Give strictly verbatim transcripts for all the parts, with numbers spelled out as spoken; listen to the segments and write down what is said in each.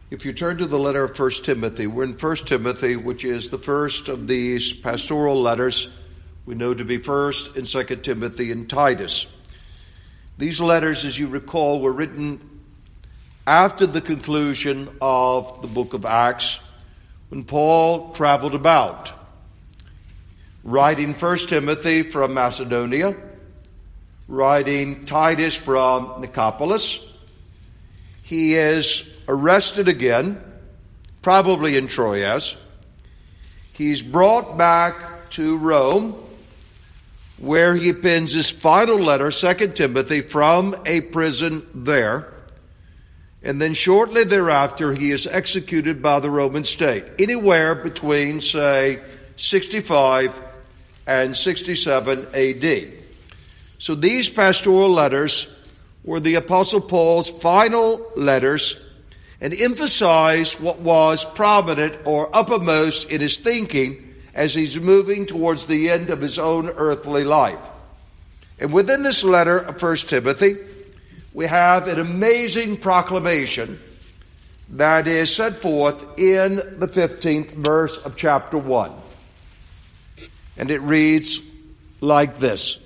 If you turn to the letter of First Timothy, we're in First Timothy, which is the first of these pastoral letters we know to be First and Second Timothy and Titus. These letters, as you recall, were written after the conclusion of the book of Acts, when Paul traveled about, writing First Timothy from Macedonia, writing Titus from Nicopolis. He is arrested again, probably in Troas. He's brought back to Rome, where he pens his final letter, Second Timothy, from a prison there. And then shortly thereafter, he is executed by the Roman state, anywhere between, say, sixty-five and sixty-seven A D. So these pastoral letters were the Apostle Paul's final letters and emphasize what was prominent or uppermost in his thinking as he's moving towards the end of his own earthly life. And within this letter of First Timothy, we have an amazing proclamation that is set forth in the fifteenth verse of chapter one. And it reads like this.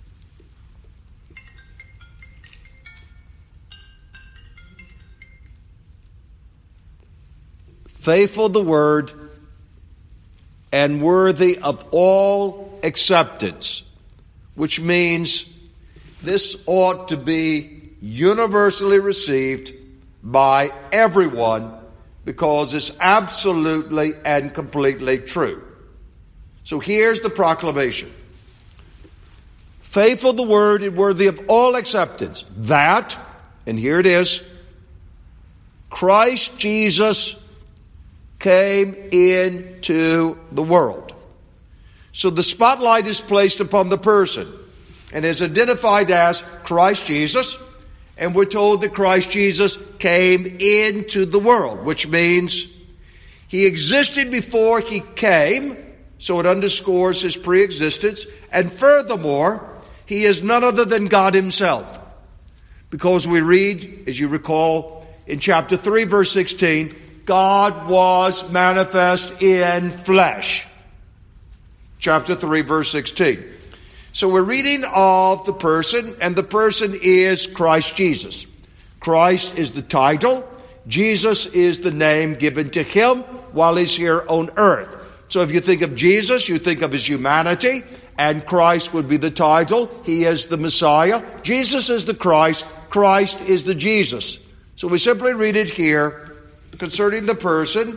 Faithful the word and worthy of all acceptance, which means this ought to be universally received by everyone because it's absolutely and completely true. So here's the proclamation. Faithful the word and worthy of all acceptance, that, and here it is, Christ Jesus came into the world. So the spotlight is placed upon the person and is identified as Christ Jesus. And we're told that Christ Jesus came into the world, which means he existed before he came. So it underscores his pre-existence. And furthermore, he is none other than God himself. Because we read, as you recall, in chapter three, verse sixteen, God was manifest in flesh. Chapter three, verse sixteen. So we're reading of the person, and the person is Christ Jesus. Christ is the title. Jesus is the name given to him while he's here on earth. So if you think of Jesus, you think of his humanity, and Christ would be the title. He is the Messiah. Jesus is the Christ. Christ is the Jesus. So we simply read it here concerning the person.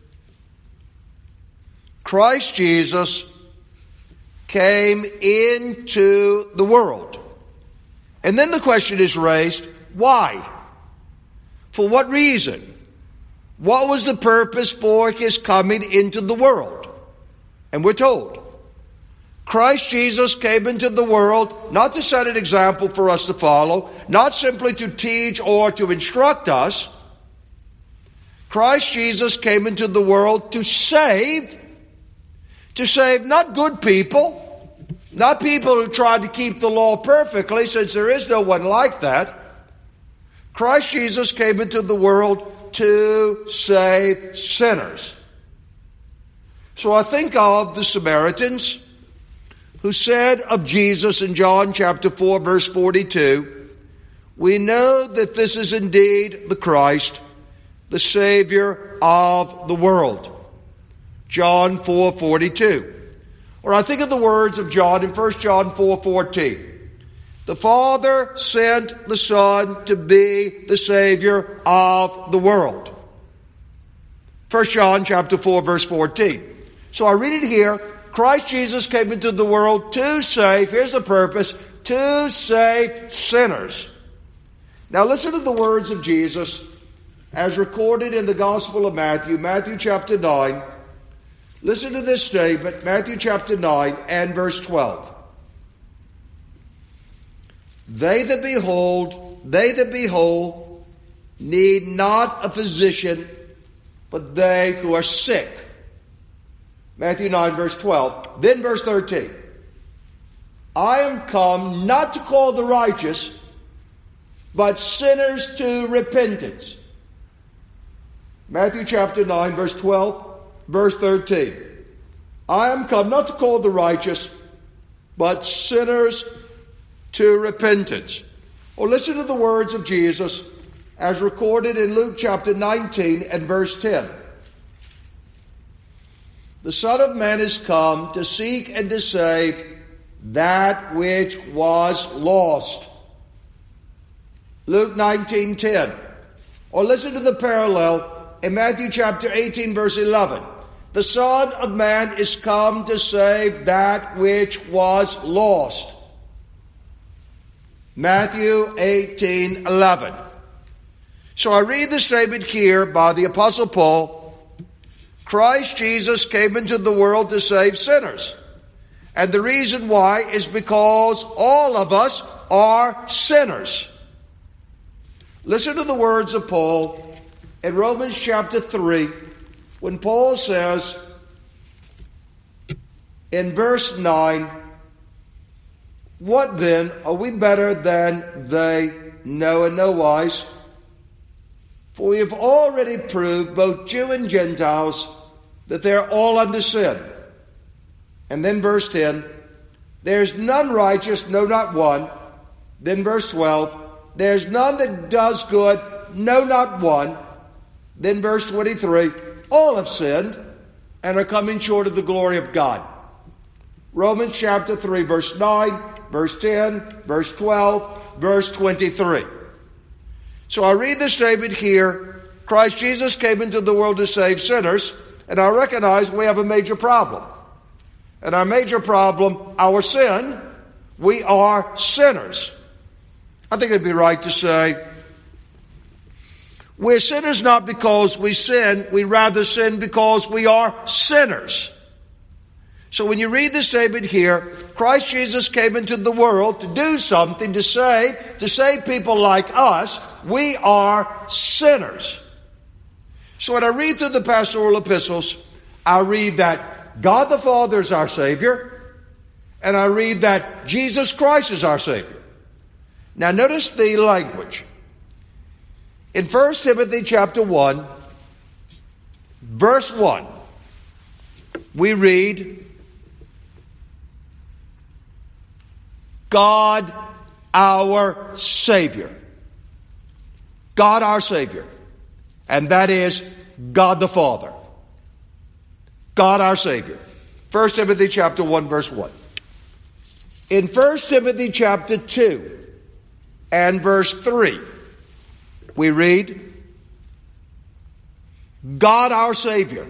Christ Jesus came into the world. And then the question is raised, why? For what reason? What was the purpose for his coming into the world? And we're told, Christ Jesus came into the world not to set an example for us to follow, not simply to teach or to instruct us. Christ Jesus came into the world to save, to save not good people, not people who tried to keep the law perfectly, since there is no one like that. Christ Jesus came into the world to save sinners. So I think of the Samaritans who said of Jesus in John chapter four, verse forty-two, we know that this is indeed the Christ, the Savior of the world. John four forty-two. Or I think of the words of John in First John four fourteen. The Father sent the Son to be the Savior of the world. First John chapter four, verse fourteen. So I read it here. Christ Jesus came into the world to save, here's the purpose, to save sinners. Now listen to the words of Jesus as recorded in the Gospel of Matthew, Matthew chapter nine. Listen to this statement, Matthew chapter nine and verse twelve. They that behold, they that behold, need not a physician, but they who are sick. Matthew nine, verse twelve. Then verse thirteen. I am come not to call the righteous, but sinners to repentance. Matthew chapter nine, verse twelve, verse thirteen. I am come not to call the righteous, but sinners to repentance. Or listen to the words of Jesus as recorded in Luke chapter nineteen and verse ten. The Son of Man is come to seek and to save that which was lost. Luke nineteen ten. Or listen to the parallel in Matthew chapter eighteen, verse eleven. The Son of Man is come to save that which was lost. Matthew eighteen eleven. So I read the statement here by the Apostle Paul. Christ Jesus came into the world to save sinners. And the reason why is because all of us are sinners. Listen to the words of Paul in Romans chapter three, when Paul says in verse nine, what then? Are we better than they? No, in no wise. For we have already proved, both Jew and Gentiles, that they are all under sin. And then verse ten, there is none righteous, no, not one. Then verse twelve, there is none that does good, no, not one. Then verse twenty-three, all have sinned and are coming short of the glory of God. Romans chapter three, verse nine, verse ten, verse twelve, verse twenty-three. So I read the statement here, Christ Jesus came into the world to save sinners, and I recognize we have a major problem. And our major problem, our sin, we are sinners. I think it'd be right to say, we're sinners not because we sin, we rather sin because we are sinners. So when you read the statement here, Christ Jesus came into the world to do something, to save, to save people like us. We are sinners. So when I read through the pastoral epistles, I read that God the Father is our Savior, and I read that Jesus Christ is our Savior. Now notice the language. In First Timothy chapter one, verse one, we read, God our Savior. God our Savior. And that is God the Father. God our Savior. First Timothy chapter one, verse one. In First Timothy chapter two and verse three, we read, God our Savior.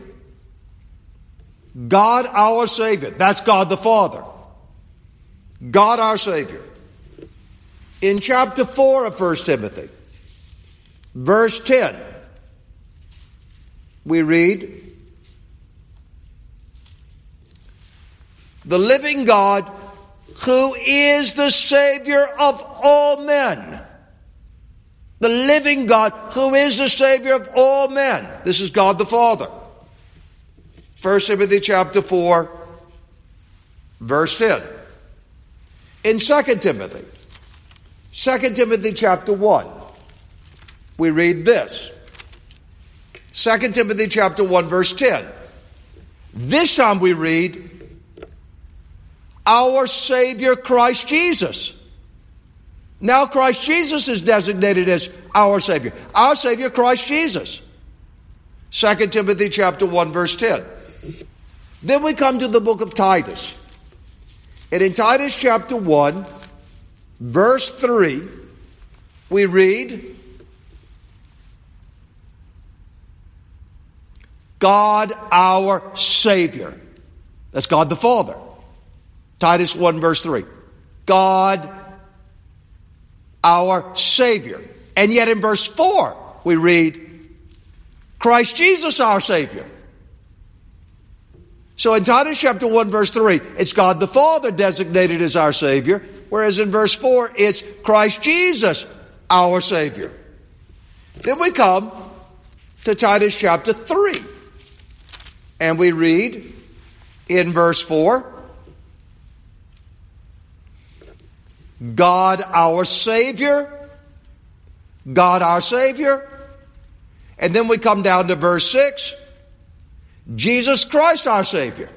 God our Savior. That's God the Father. God our Savior. In chapter four of First Timothy, verse ten, we read, the living God who is the Savior of all men. The living God who is the Savior of all men. This is God the Father. First Timothy chapter four, verse ten. In Second Timothy, Second Timothy chapter one, we read this. Second Timothy chapter one, verse ten. This time we read, our Savior Christ Jesus. Now Christ Jesus is designated as our Savior. Our Savior Christ Jesus. Second Timothy chapter one, verse ten. Then we come to the book of Titus. And in Titus chapter one, verse three, we read, God our Savior. That's God the Father. Titus one, verse three. God our Savior. And yet in verse four, we read, Christ Jesus our Savior. So in Titus chapter one, verse three, it's God the Father designated as our Savior, whereas in verse four, it's Christ Jesus our Savior. Then we come to Titus chapter three, and we read in verse four, God our Savior, God our Savior, And then we come down to verse six. Jesus Christ our Savior.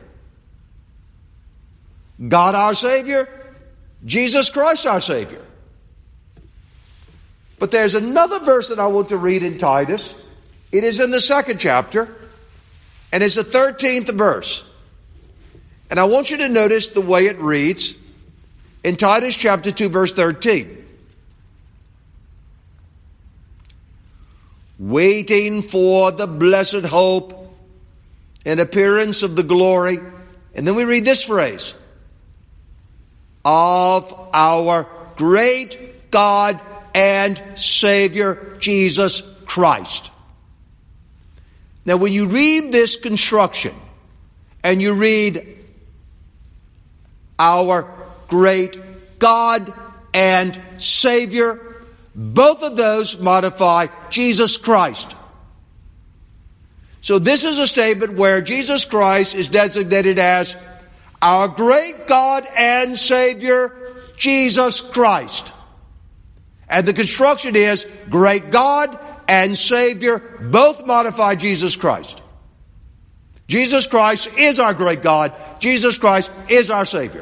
God our Savior. Jesus Christ our Savior. But there's another verse that I want to read in Titus. It is in the second chapter, and it's the thirteenth verse. And I want you to notice the way it reads in Titus chapter two, verse thirteen. Waiting for the blessed hope and appearance of the glory. And then we read this phrase. Of our great God and Savior, Jesus Christ. Now, when you read this construction and you read our great God and Savior, both of those modify Jesus Christ. So this is a statement where Jesus Christ is designated as our great God and Savior, Jesus Christ. And the construction is great God and Savior, both modify Jesus Christ. Jesus Christ is our great God. Jesus Christ is our Savior.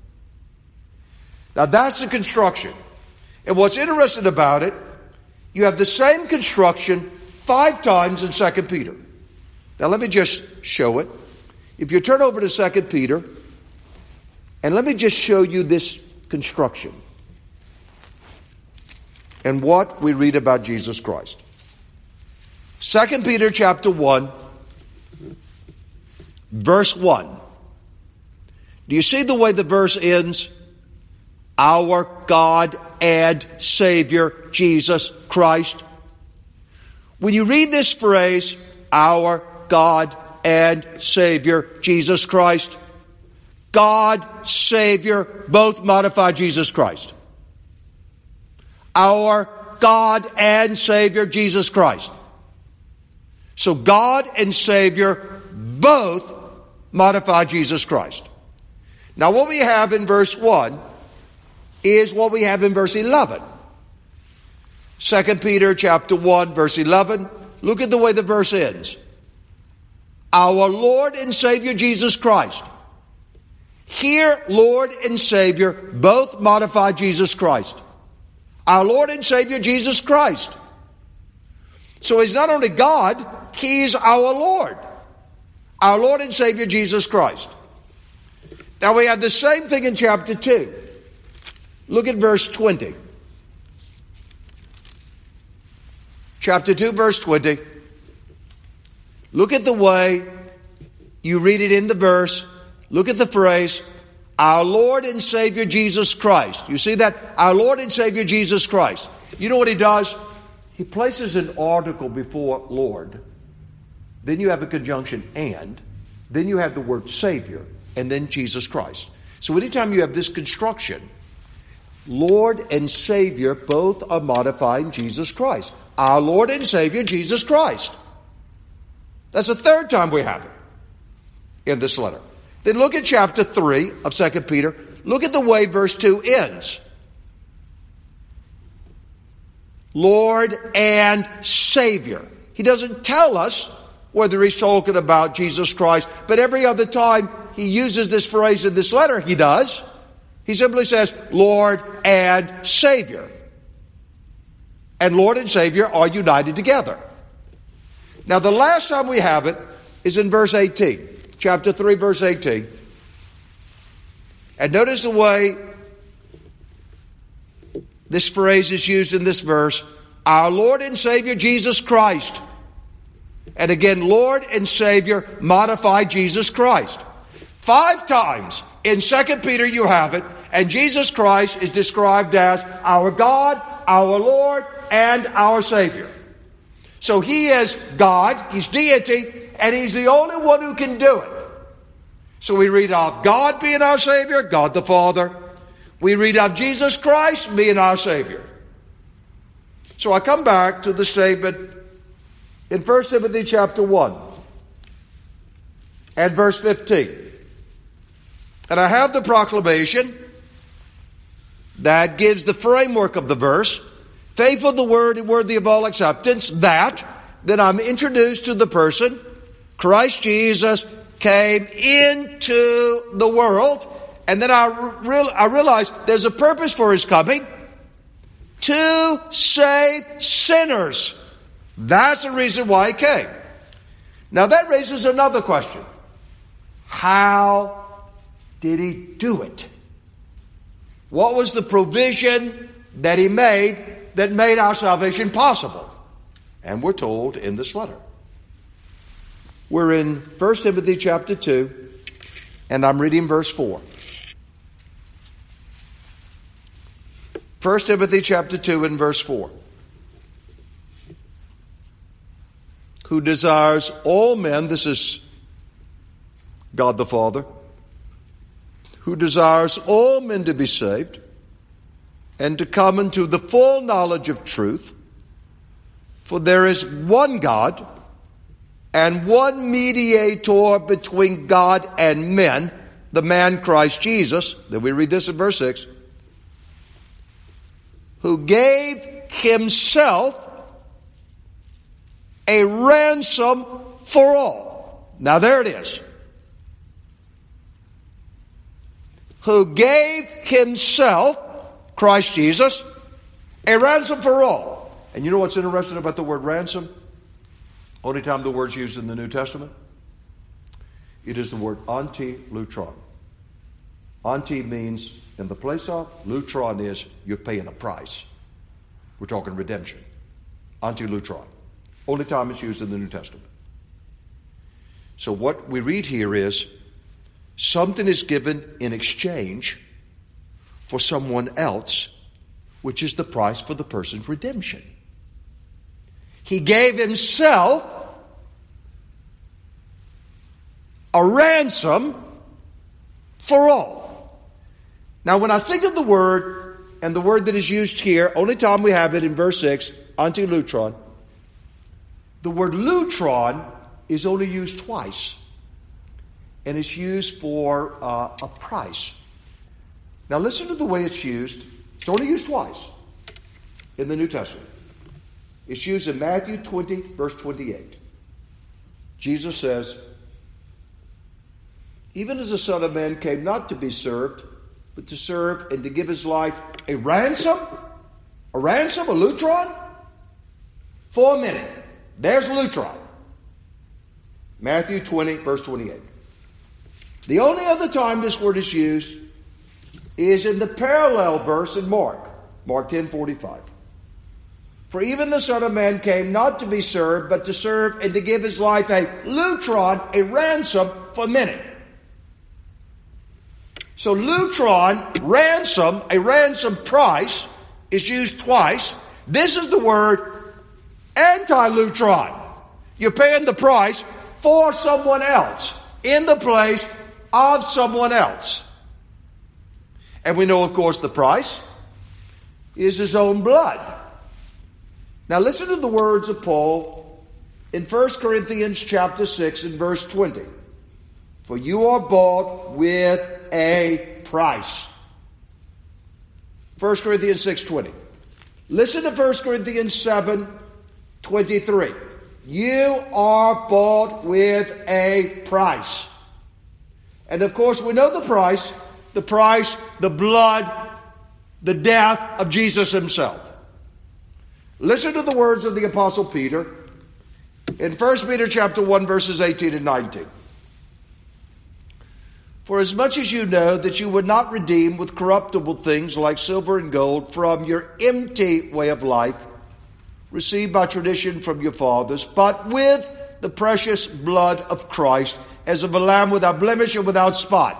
Now that's the construction. And what's interesting about it, you have the same construction five times in Second Peter. Now let me just show it. If you turn over to Second Peter, and let me just show you this construction and what we read about Jesus Christ. Second Peter chapter one, verse one. Do you see the way the verse ends? Our God and Savior, Jesus Christ. When you read this phrase, our God and Savior, Jesus Christ, God, Savior, both modify Jesus Christ. Our God and Savior, Jesus Christ. So God and Savior both modify Jesus Christ. Now what we have in verse one is what we have in verse eleven. Second Peter chapter one, verse eleven. Look at the way the verse ends. Our Lord and Savior Jesus Christ. Here, Lord and Savior both modify Jesus Christ. Our Lord and Savior Jesus Christ. So He's not only God, He's our Lord. Our Lord and Savior Jesus Christ. Now we have the same thing in chapter two. Look at verse twenty. Chapter two, verse twenty. Look at the way you read it in the verse. Look at the phrase, our Lord and Savior Jesus Christ. You see that? Our Lord and Savior Jesus Christ. You know what he does? He places an article before Lord. Then you have a conjunction and. Then you have the word Savior. And then Jesus Christ. So anytime you have this construction, Lord and Savior both are modifying Jesus Christ. Our Lord and Savior Jesus Christ. That's the third time we have it in this letter. Then look at chapter three of Second Peter. Look at the way verse two ends. Lord and Savior. He doesn't tell us whether he's talking about Jesus Christ, but every other time he uses this phrase in this letter, he does. He simply says, Lord and Savior. And Lord and Savior are united together. Now the last time we have it is in verse eighteen. Chapter three, verse eighteen. And notice the way this phrase is used in this verse. Our Lord and Savior Jesus Christ. And again, Lord and Savior modify Jesus Christ. Five times in Second Peter you have it. And Jesus Christ is described as our God, our Lord, and our Savior. So He is God, He's deity, and He's the only one who can do it. So we read of God being our Savior, God the Father. We read of Jesus Christ being our Savior. So I come back to the statement in First Timothy chapter one and verse fifteen. And I have the proclamation that gives the framework of the verse. Faithful the word and worthy of all acceptance, that then I'm introduced to the person. Christ Jesus came into the world, and then I, real, I realize there's a purpose for his coming, to save sinners. That's the reason why he came. Now that raises another question. How did he do it? What was the provision that he made that made our salvation possible? And we're told in this letter. We're in First Timothy chapter two, and I'm reading verse four. First Timothy chapter two and verse four. Who desires all men, this is God the Father, who desires all men to be saved and to come into the full knowledge of truth. For there is one God and one mediator between God and men, the man Christ Jesus. Then we read this in verse six. Who gave himself a ransom for all. Now there it is. Who gave himself, Christ Jesus, a ransom for all. And you know what's interesting about the word ransom? Only time the word's used in the New Testament? It is the word anti-lutron. Anti means in the place of. Lutron is you're paying a price. We're talking redemption. Anti-lutron. Only time it's used in the New Testament. So what we read here is something is given in exchange for someone else, which is the price for the person's redemption. He gave himself a ransom for all. Now, when I think of the word, and the word that is used here, only time we have it in verse six, anti-lutron, the word lutron is only used twice. And it's used for uh, a price. Now listen to the way it's used. It's only used twice in the New Testament. It's used in Matthew twenty, verse twenty-eight. Jesus says, even as the Son of Man came not to be served, but to serve and to give his life a ransom, a ransom, a lutron, for a minute. There's lutron. Matthew twenty, verse twenty-eight. The only other time this word is used is in the parallel verse in Mark, Mark ten forty-five. For even the Son of Man came not to be served, but to serve and to give his life a lutron, a ransom for many. So lutron, ransom, a ransom price, is used twice. This is the word anti-lutron. You're paying the price for someone else, in the place of someone else. And we know, of course, the price is his own blood. Now listen to the words of Paul in First Corinthians chapter six and verse twenty. For you are bought with a price. First Corinthians six twenty. Listen to First Corinthians seven twenty-three. You are bought with a price. And of course we know the price. The price, the blood, the death of Jesus himself. Listen to the words of the Apostle Peter in First Peter chapter one, verses eighteen and nineteen. For as much as you know that you were not redeemed with corruptible things like silver and gold from your empty way of life, received by tradition from your fathers, but with the precious blood of Christ, as of a lamb without blemish and without spot.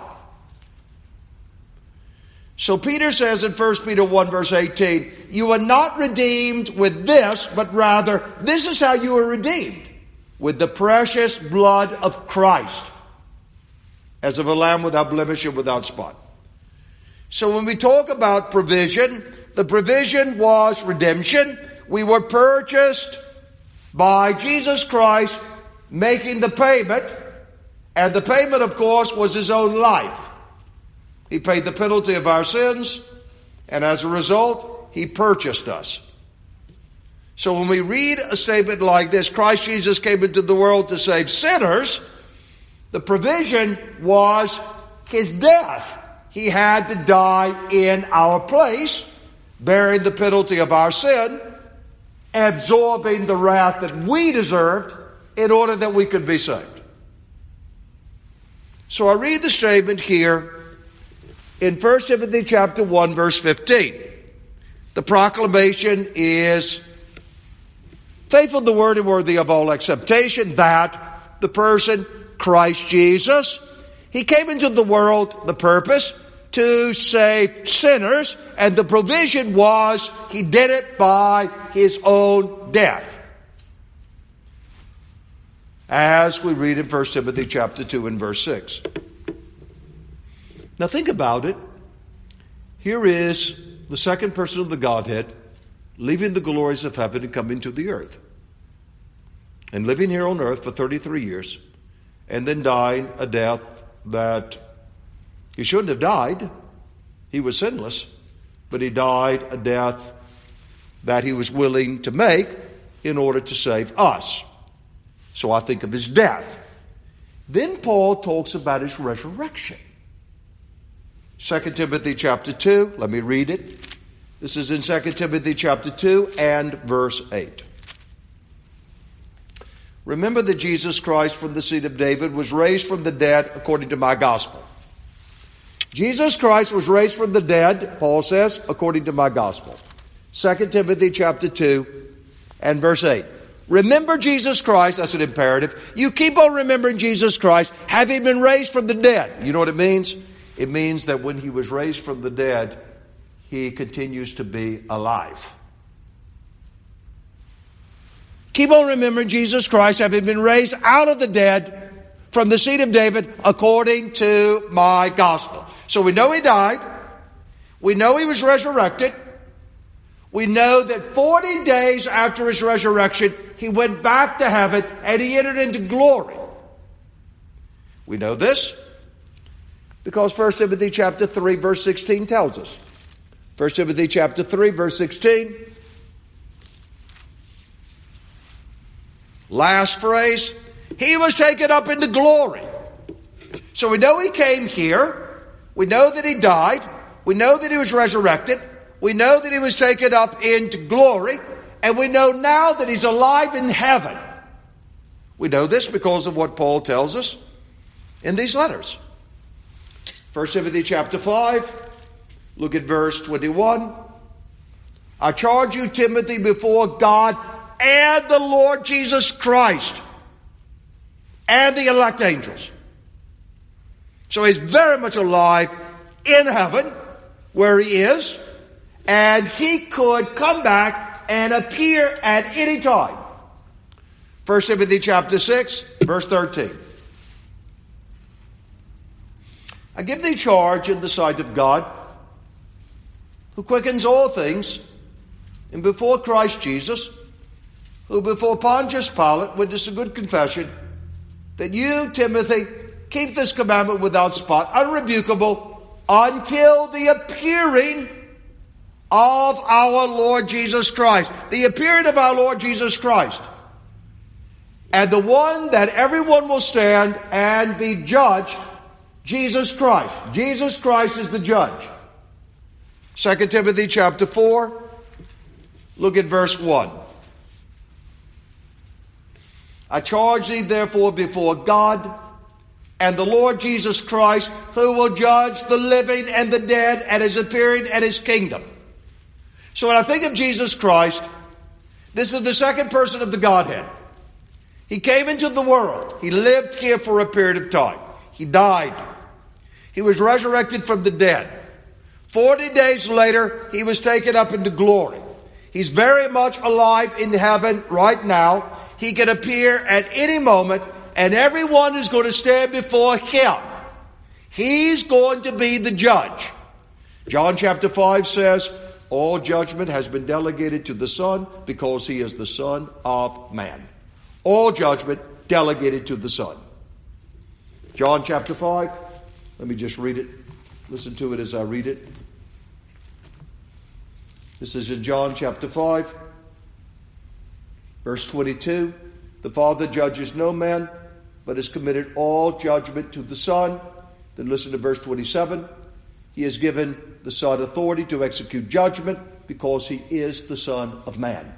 So Peter says in First Peter one, verse eighteen, you are not redeemed with this, but rather this is how you are redeemed, with the precious blood of Christ, as of a lamb without blemish and without spot. So when we talk about provision, the provision was redemption. We were purchased by Jesus Christ making the payment, and the payment, of course, was his own life. He paid the penalty of our sins, and as a result, he purchased us. So when we read a statement like this, Christ Jesus came into the world to save sinners, the provision was his death. He had to die in our place, bearing the penalty of our sin, absorbing the wrath that we deserved in order that we could be saved. So I read the statement here in First Timothy chapter one, verse fifteen. The proclamation is faithful to the word and worthy of all acceptation, that the person, Christ Jesus, he came into the world, the purpose, to save sinners, and the provision was he did it by his own death. As we read in First Timothy chapter two and verse six. Now think about it. Here is the second person of the Godhead leaving the glories of heaven and coming to the earth. And living here on earth for thirty-three years. And then dying a death that he shouldn't have died. He was sinless. But he died a death that he was willing to make in order to save us. So I think of his death. Then Paul talks about his resurrection. Second Timothy chapter two, let me read it. This is in Second Timothy chapter two and verse eight. Remember that Jesus Christ from the seed of David was raised from the dead according to my gospel. Jesus Christ was raised from the dead, Paul says, according to my gospel. Second Timothy chapter two and verse eight. Remember Jesus Christ, that's an imperative. You keep on remembering Jesus Christ, having been raised from the dead. You know what it means? It means that when he was raised from the dead, he continues to be alive. Keep on remembering Jesus Christ, having been raised out of the dead from the seed of David, according to my gospel. So we know he died. We know he was resurrected. We know that forty days after his resurrection, he went back to heaven and he entered into glory. We know this because First Timothy chapter three, verse sixteen tells us. First Timothy chapter three, verse sixteen. Last phrase, he was taken up into glory. So we know he came here. We know that he died. We know that he was resurrected. We know that he was taken up into glory. And we know now that he's alive in heaven. We know this because of what Paul tells us in these letters. First Timothy chapter five, look at verse twenty-one. I charge you, Timothy, before God and the Lord Jesus Christ and the elect angels. So he's very much alive in heaven where he is, and he could come back and appear at any time. First Timothy chapter six, verse thirteen. I give thee charge in the sight of God, who quickens all things, and before Christ Jesus, who before Pontius Pilate witnessed a good confession, that you, Timothy, keep this commandment without spot, unrebukable, until the appearing of our Lord Jesus Christ. The appearing of our Lord Jesus Christ. And the one that everyone will stand and be judged, Jesus Christ. Jesus Christ is the judge. Second Timothy chapter four, look at verse one. I charge thee therefore before God and the Lord Jesus Christ, who will judge the living and the dead at his appearing and his kingdom. So when I think of Jesus Christ, this is the second person of the Godhead. He came into the world. He lived here for a period of time. He died. He was resurrected from the dead. Forty days later, he was taken up into glory. He's very much alive in heaven right now. He can appear at any moment, and everyone is going to stand before him. He's going to be the judge. John chapter five says, all judgment has been delegated to the Son because he is the Son of Man. All judgment delegated to the Son. John chapter five. Let me just read it. Listen to it as I read it. This is in John chapter five. Verse twenty-two, the Father judges no man, but has committed all judgment to the Son. Then listen to verse twenty-seven. He has given the Son authority to execute judgment because he is the Son of Man.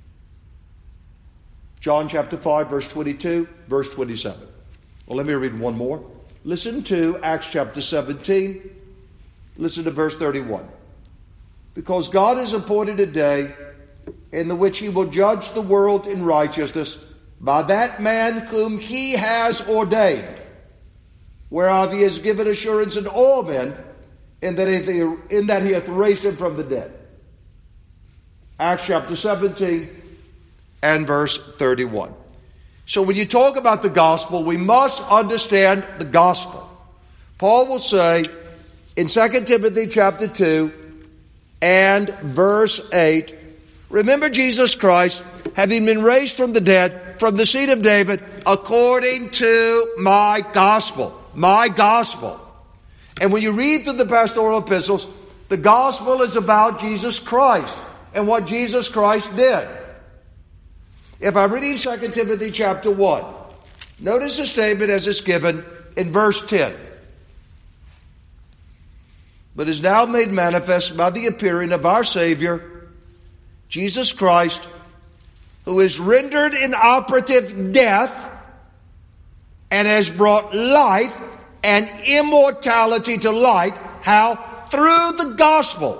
John chapter five, verse twenty-two, verse twenty-seven. Well, let me read one more. Listen to Acts chapter seventeen. Listen to verse thirty-one. Because God has appointed a day in the which he will judge the world in righteousness by that man whom he has ordained, whereof he has given assurance unto all men, in that he, in that he hath raised him from the dead. Acts chapter seventeen and verse thirty-one. So when you talk about the gospel, we must understand the gospel. Paul will say in Second Timothy chapter two and verse eight, remember Jesus Christ, having been raised from the dead, from the seed of David, according to my gospel. My gospel. And when you read through the pastoral epistles, the gospel is about Jesus Christ and what Jesus Christ did. If I'm reading Second Timothy chapter one, notice the statement as it's given in verse ten. But is now made manifest by the appearing of our Savior, Jesus Christ, who is rendered inoperative death and has brought life and immortality to light. How? Through the gospel.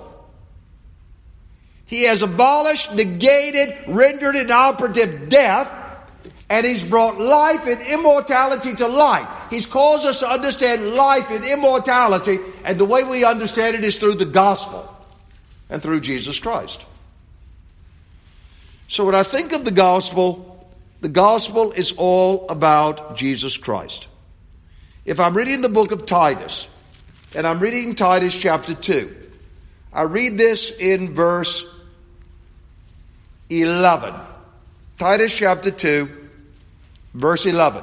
He has abolished, negated, rendered inoperative death, and he's brought life and immortality to light. He's caused us to understand life and immortality, and the way we understand it is through the gospel and through Jesus Christ. So when I think of the gospel, the gospel is all about Jesus Christ. If I'm reading the book of Titus, and I'm reading Titus chapter two, I read this in verse eleven. Titus chapter two, verse eleven.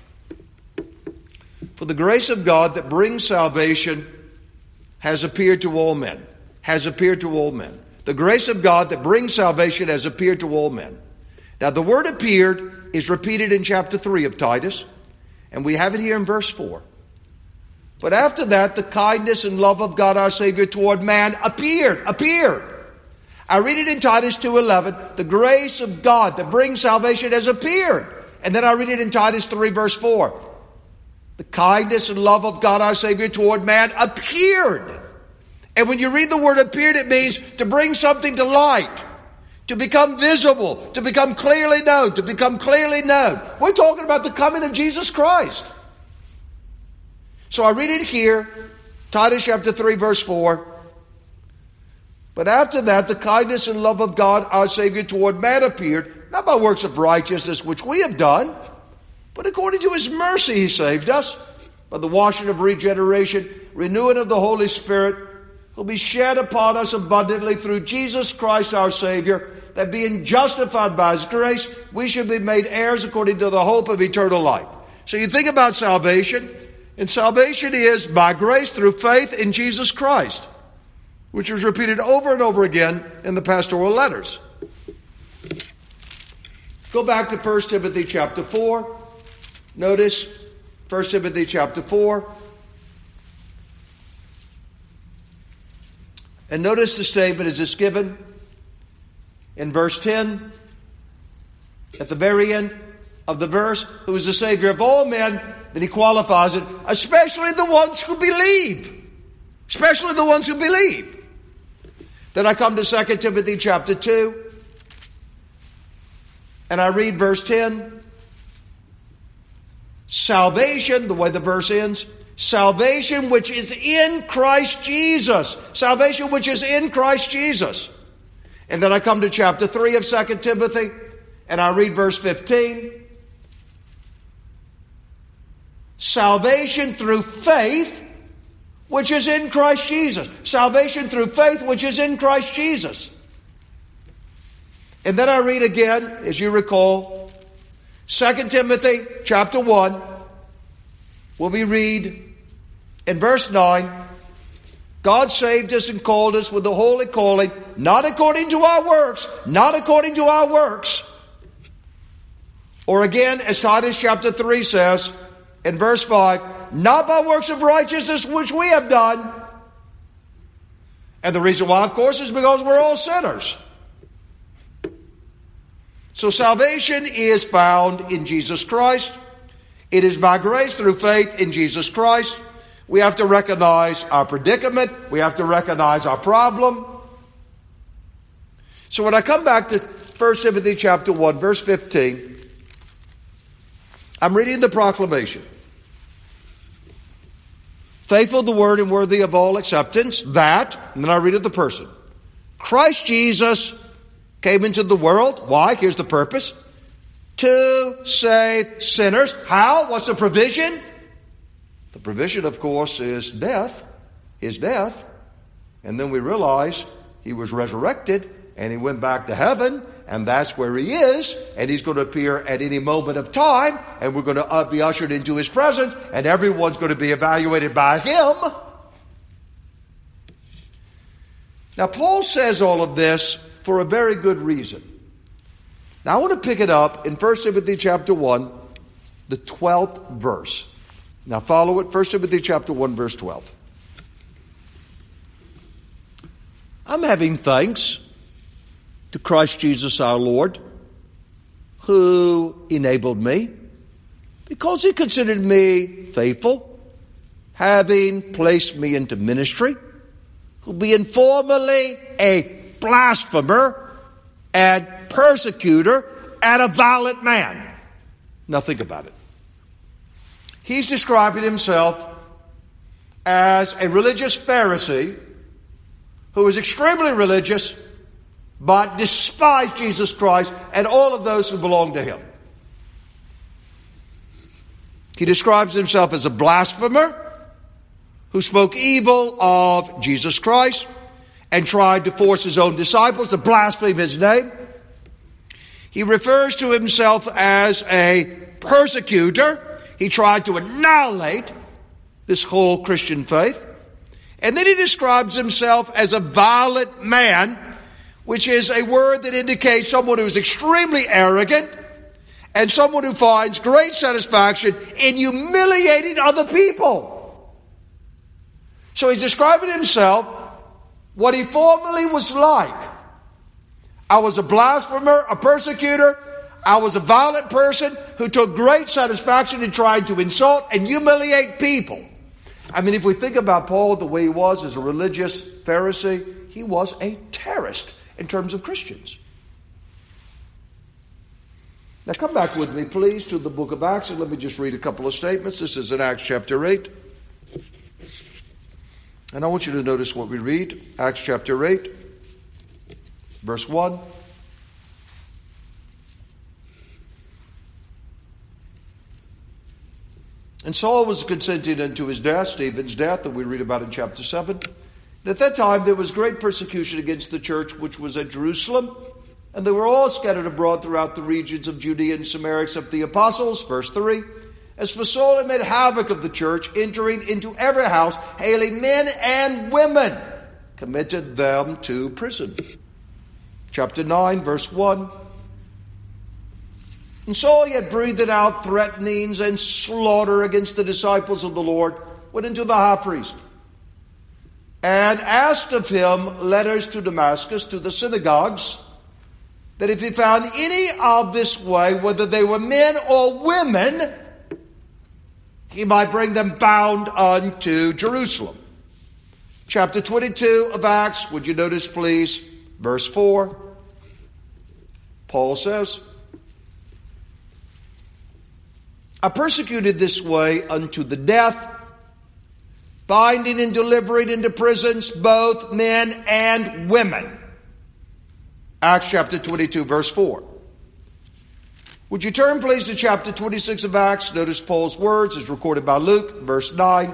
For the grace of God that brings salvation has appeared to all men. Has appeared to all men. The grace of God that brings salvation has appeared to all men. Now the word appeared is repeated in chapter three of Titus, and we have it here in verse four. But after that, the kindness and love of God our Savior toward man appeared. Appeared. I read it in Titus two eleven. The grace of God that brings salvation has appeared. And then I read it in Titus three verse four. The kindness and love of God our Savior toward man appeared. And when you read the word appeared, it means to bring something to light, to become visible, to become clearly known, to become clearly known. We're talking about the coming of Jesus Christ. So I read it here, Titus chapter three verse four. But after that, the kindness and love of God our Savior toward man appeared, not by works of righteousness which we have done, but according to his mercy he saved us, by the washing of regeneration, renewing of the Holy Spirit, will be shed upon us abundantly through Jesus Christ our Savior, that being justified by his grace, we should be made heirs according to the hope of eternal life. So you think about salvation, and salvation is by grace through faith in Jesus Christ, which was repeated over and over again in the pastoral letters. Go back to First Timothy chapter four. Notice First Timothy chapter four. And notice the statement as it's given in verse ten, at the very end of the verse, who is the Savior of all men. Then he qualifies it, especially the ones who believe. Especially the ones who believe. Then I come to Second Timothy chapter two, and I read verse ten. Salvation, the way the verse ends, salvation which is in Christ Jesus. Salvation which is in Christ Jesus. And then I come to chapter three of Second Timothy, and I read verse fifteen. Salvation through faith, which is in Christ Jesus. Salvation through faith, which is in Christ Jesus. And then I read again, as you recall, Second Timothy chapter one, where we read in verse nine, God saved us and called us with the holy calling, not according to our works, not according to our works, Or again, as Titus chapter three says in verse five, not by works of righteousness which we have done. And the reason why, of course, is because we're all sinners. So salvation is found in Jesus Christ. It is by grace through faith in Jesus Christ. We have to recognize our predicament. We have to recognize our problem. So when I come back to First Timothy chapter one, verse fifteen, I'm reading the proclamation. Faithful the word and worthy of all acceptance, that, and then I read of the person. Christ Jesus came into the world. Why? Here's the purpose. To save sinners. How? What's the provision? The provision, of course, is death. His death. And then we realize he was resurrected and he went back to heaven, and that's where he is, and he's going to appear at any moment of time, and we're going to be ushered into his presence, and everyone's going to be evaluated by him. Now, Paul says all of this for a very good reason. Now, I want to pick it up in First Timothy chapter one, the twelfth verse. Now, follow it, First Timothy chapter one, verse twelve. I'm having thanks to Christ Jesus our Lord, who enabled me, because he considered me faithful, having placed me into ministry, who being formerly a blasphemer and persecutor and a violent man. Now think about it. He's describing himself as a religious Pharisee who was extremely religious, but despised Jesus Christ and all of those who belong to him. He describes himself as a blasphemer who spoke evil of Jesus Christ and tried to force his own disciples to blaspheme his name. He refers to himself as a persecutor. He tried to annihilate this whole Christian faith. And then he describes himself as a violent man, which is a word that indicates someone who is extremely arrogant and someone who finds great satisfaction in humiliating other people. So he's describing himself what he formerly was like. I was a blasphemer, a persecutor. I was a violent person who took great satisfaction in trying to insult and humiliate people. I mean, if we think about Paul, the way he was as a religious Pharisee, he was a terrorist in terms of Christians. Now come back with me, please, to the book of Acts, and let me just read a couple of statements. This is in Acts chapter eight. And I want you to notice what we read. Acts chapter eight, verse one. And Saul was consenting unto his death, Stephen's death, that we read about in chapter seven. And at that time there was great persecution against the church which was at Jerusalem, and they were all scattered abroad throughout the regions of Judea and Samaria except the apostles. Verse three. As for Saul, he made havoc of the church, entering into every house, hailing men and women, committed them to prison. Chapter nine, verse one. And Saul, yet breathing out threatenings and slaughter against the disciples of the Lord, went into the high priest and asked of him letters to Damascus, to the synagogues, that if he found any of this way, whether they were men or women, he might bring them bound unto Jerusalem. Chapter twenty-two of Acts, would you notice please, verse four. Paul says, I persecuted this way unto the death, binding and delivering into prisons both men and women. Acts chapter twenty-two, verse four. Would you turn please to chapter twenty-six of Acts? Notice Paul's words as recorded by Luke, verse nine.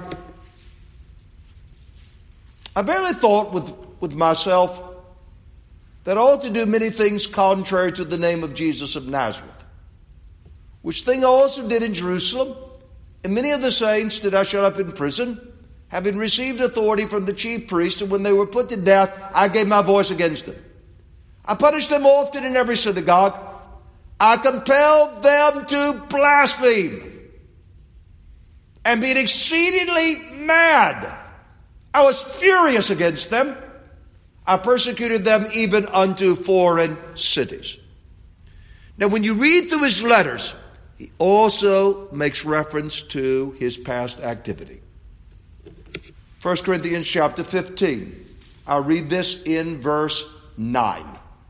I barely thought with, with myself that I ought to do many things contrary to the name of Jesus of Nazareth, which thing I also did in Jerusalem, and many of the saints did I shut up in prison, having received authority from the chief priests, and when they were put to death, I gave my voice against them. I punished them often in every synagogue, I compelled them to blaspheme. And being exceedingly mad, I was furious against them. I persecuted them even unto foreign cities. Now, when you read through his letters, he also makes reference to his past activity. First Corinthians chapter fifteen. I'll read this in verse nine.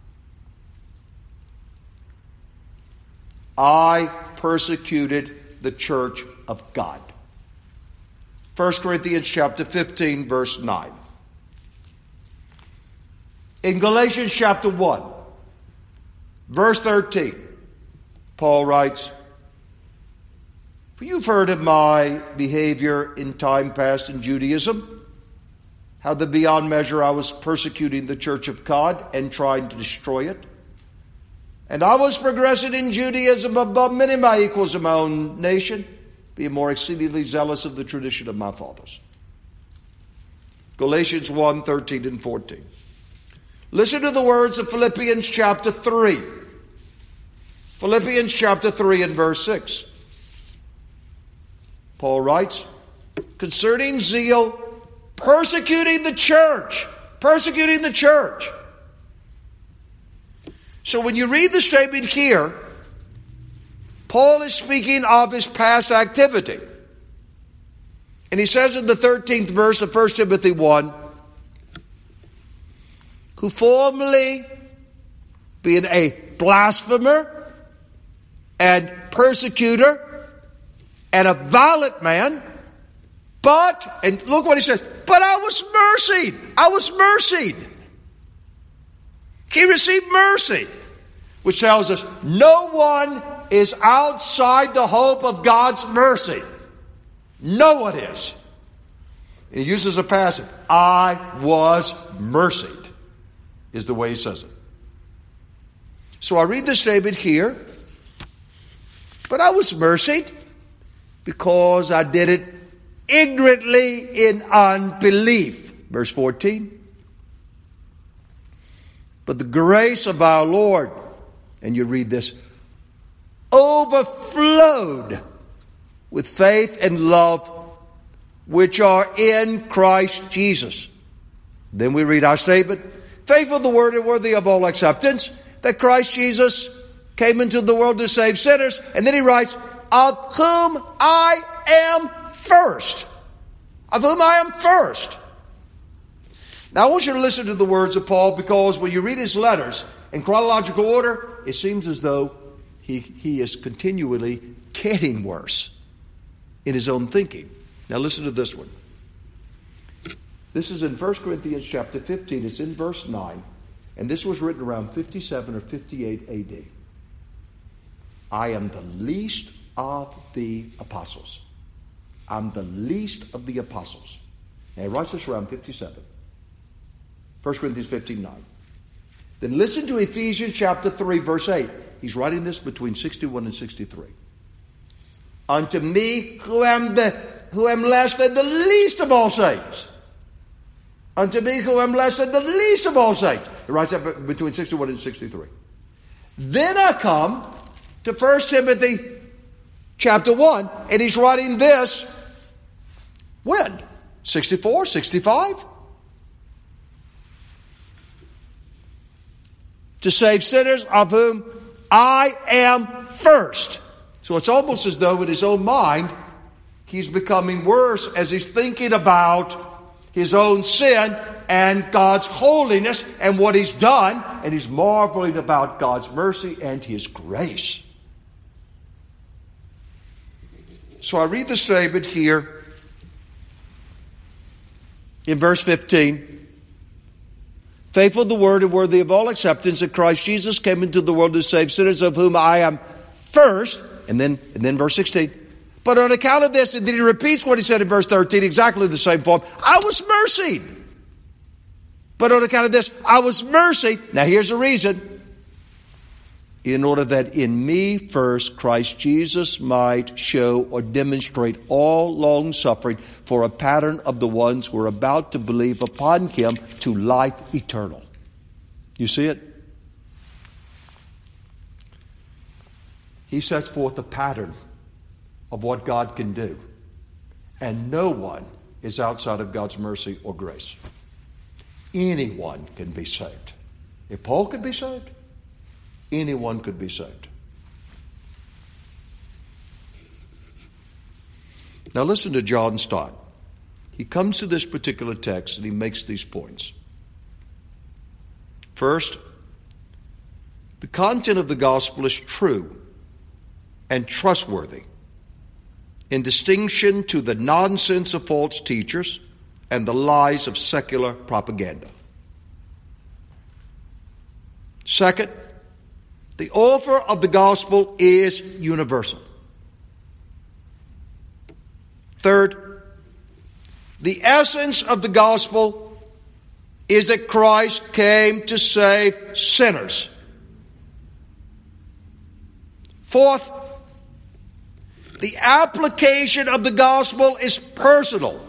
I persecuted the church of God. First Corinthians chapter fifteen, verse nine. In Galatians chapter one, verse thirteen, Paul writes, for you've heard of my behavior in time past in Judaism, how that beyond measure I was persecuting the church of God and trying to destroy it. And I was progressing in Judaism above many of my equals in my own nation, being more exceedingly zealous of the tradition of my fathers. Galatians one, thirteen and fourteen. Listen to the words of Philippians chapter three. Philippians chapter three and verse six. Paul writes, concerning zeal, persecuting the church. Persecuting the church. So when you read the statement here, Paul is speaking of his past activity. And he says in the thirteenth verse of First Timothy one, who formerly, being a blasphemer and persecutor and a violent man, but, and look what he says, but I was mercied. I was mercied. He received mercy, which tells us no one is outside the hope of God's mercy. No one is. He uses a passive. I was mercied, is the way he says it. So I read the statement here, but I was mercied because I did it ignorantly in unbelief. Verse fourteen. But the grace of our Lord, and you read this, overflowed with faith and love which are in Christ Jesus. Then we read our statement, faithful of the word and worthy of all acceptance, that Christ Jesus came into the world to save sinners. And then he writes, of whom I am first. Of whom I am first. Now I want you to listen to the words of Paul, because when you read his letters in chronological order, it seems as though he, he is continually getting worse in his own thinking. Now listen to this one. This is in First Corinthians chapter fifteen. It's in verse nine. And this was written around fifty-seven or fifty-eight A D. I am the least of the apostles. I'm the least of the apostles. Now he writes this around fifty-seven. First Corinthians fifteen, nine. Then listen to Ephesians chapter three, verse eight. He's writing this between sixty-one and sixty-three. Unto me, who am the who am less than the least of all saints. Unto me, who am less than the least of all saints. He writes that between sixty-one and sixty-three. Then I come to First Timothy chapter one, and he's writing this when? sixty-four, sixty-five? To save sinners, of whom I am first. So it's almost as though in his own mind, he's becoming worse as he's thinking about his own sin and God's holiness and what he's done. And he's marveling about God's mercy and his grace. So I read the statement here in verse fifteen. Faithful the word and worthy of all acceptance, that Christ Jesus came into the world to save sinners, of whom I am first. And then, and then verse sixteen. But on account of this, and then he repeats what he said in verse thirteen, exactly the same form. I was mercied. But on account of this, I was mercied. Now here's the reason. In order that in me first Christ Jesus might show or demonstrate all long suffering for a pattern of the ones who are about to believe upon him to life eternal. You see it? he sets forth a pattern of what God can do. And no one is outside of God's mercy or grace. Anyone can be saved. If Paul could be saved, anyone could be saved. Now listen to John Stott. He comes to this particular text and he makes these points. First, the content of the gospel is true and trustworthy, in distinction to the nonsense of false teachers and the lies of secular propaganda. Second, the offer of the gospel is universal. Third, the essence of the gospel is that Christ came to save sinners. Fourth, the application of the gospel is personal.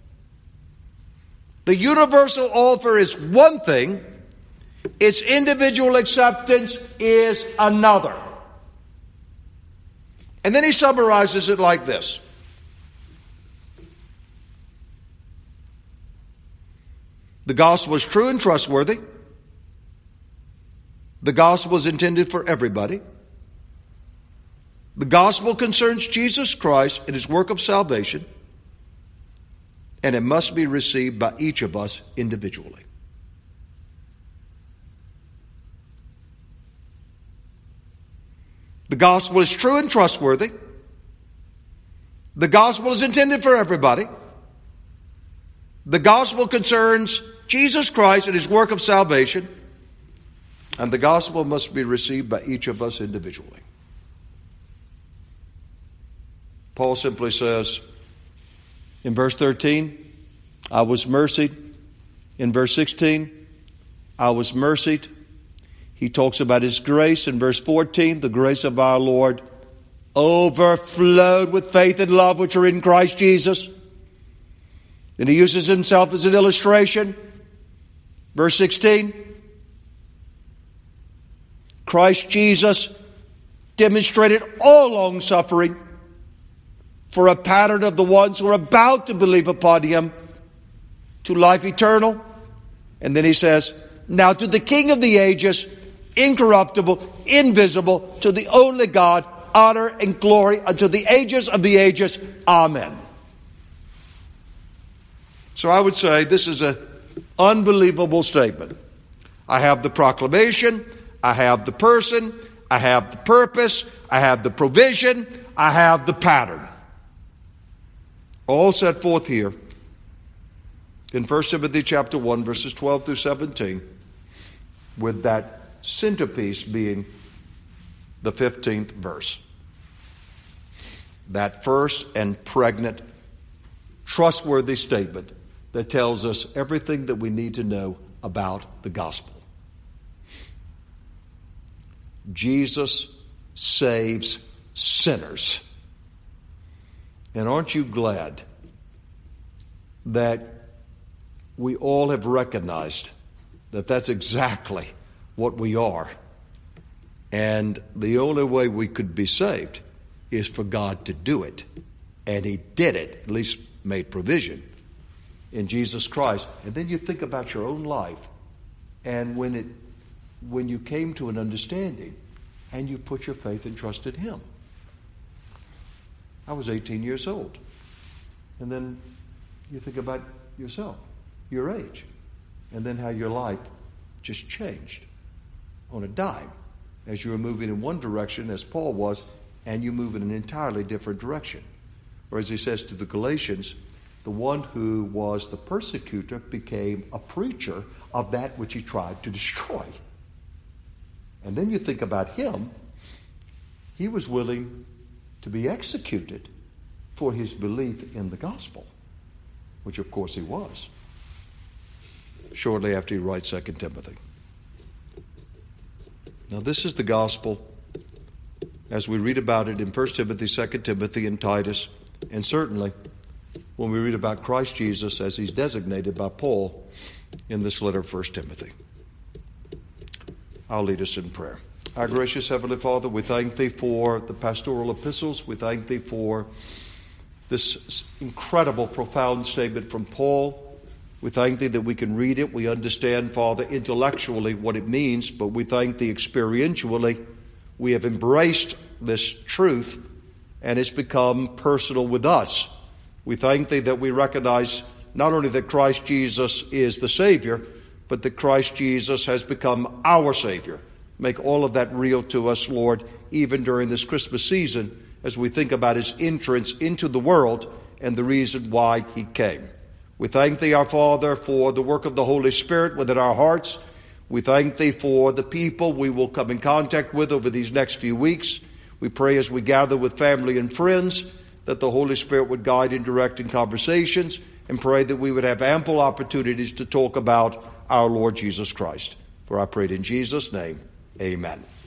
The universal offer is one thing, its individual acceptance is another. And then he summarizes it like this. The gospel is true and trustworthy. The gospel is intended for everybody. The gospel concerns Jesus Christ and his work of salvation, and it must be received by each of us individually. The gospel is true and trustworthy. The gospel is intended for everybody. The gospel concerns Jesus Christ and his work of salvation, and the gospel must be received by each of us individually. Paul simply says in verse thirteen, I was mercied. In verse sixteen, I was mercied. He talks about his grace in verse fourteen, the grace of our Lord overflowed with faith and love which are in Christ Jesus. Then he uses himself as an illustration. Verse sixteen, Christ Jesus demonstrated all long suffering for a pattern of the ones who are about to believe upon him to life eternal. And then he says, now to the King of the ages, incorruptible, invisible, to the only God, honor and glory unto the ages of the ages. Amen. So I would say this is an unbelievable statement. I have the proclamation, I have the person, I have the purpose, I have the provision, I have the pattern. All set forth here in First Timothy chapter one, verses twelve through seventeen, with that centerpiece being the fifteenth verse. That first and pregnant, trustworthy statement that tells us everything that we need to know about the gospel. Jesus saves sinners. And aren't you glad that we all have recognized that that's exactly what we are? And the only way we could be saved is for God to do it. And he did it, at least made provision in Jesus Christ. And then you think about your own life, and when it when you came to an understanding and you put your faith and trust in him. I was eighteen years old. And then you think about yourself, your age, and then how your life just changed on a dime as you were moving in one direction, as Paul was, and you move in an entirely different direction. Or as he says to the Galatians, the one who was the persecutor became a preacher of that which he tried to destroy. And then you think about him, he was willing to be executed for his belief in the gospel, which of course he was, shortly after he writes Second Timothy. Now this is the gospel as we read about it in First Timothy, Second Timothy, and Titus, and certainly when we read about Christ Jesus as he's designated by Paul in this letter of First Timothy. I'll lead us in prayer. Our gracious Heavenly Father, we thank Thee for the pastoral epistles. We thank Thee for this incredible, profound statement from Paul. We thank Thee that we can read it. We understand, Father, intellectually what it means, but we thank Thee experientially. We have embraced this truth, and it's become personal with us. We thank Thee that we recognize not only that Christ Jesus is the Savior, but that Christ Jesus has become our Savior. Make all of that real to us, Lord, even during this Christmas season, as we think about His entrance into the world and the reason why He came. We thank Thee, our Father, for the work of the Holy Spirit within our hearts. We thank Thee for the people we will come in contact with over these next few weeks. We pray as we gather with family and friends that the Holy Spirit would guide and direct in conversations, and pray that we would have ample opportunities to talk about our Lord Jesus Christ. For I pray it in Jesus' name. Amen.